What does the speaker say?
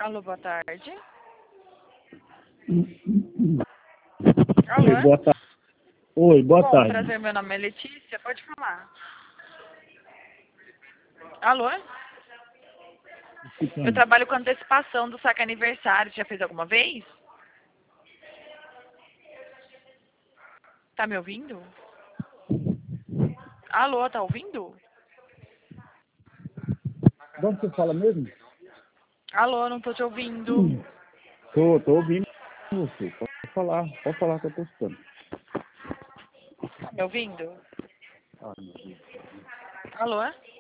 Alô, boa tarde. Oi, Alô? boa tarde. Oi, boa Bom, tarde. prazer, meu nome é Letícia, pode falar. Alô? Eu trabalho com antecipação do saque aniversário, já fez alguma vez? Tá me ouvindo? Alô, tá ouvindo? De onde você fala mesmo? Alô, não tô te ouvindo. Tô ouvindo você. Pode falar que eu tô escutando. Tá me ouvindo? Ah, meu Deus. Alô?